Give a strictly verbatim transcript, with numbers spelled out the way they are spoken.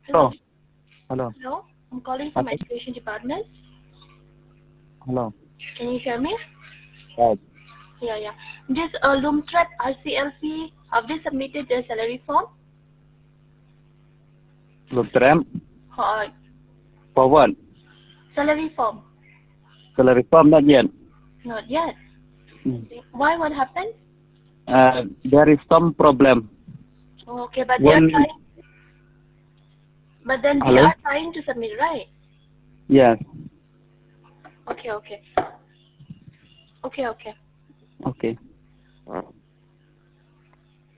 Hello. Hello. Hello. Hello. I'm calling from Hello. Education Department. Hello. Can you hear me? Right. Yeah, yeah. This uh, Loomthread R C L P, have they submitted their salary form? Look, Tram. Hi. For what? Salary form. Salary form not yet. Not yet. Mm. Why? What happened? Uh, there is some problem. Okay, but they are When trying. But then they hello. are trying to submit, right? Yes. Okay, okay. Okay, okay. Okay.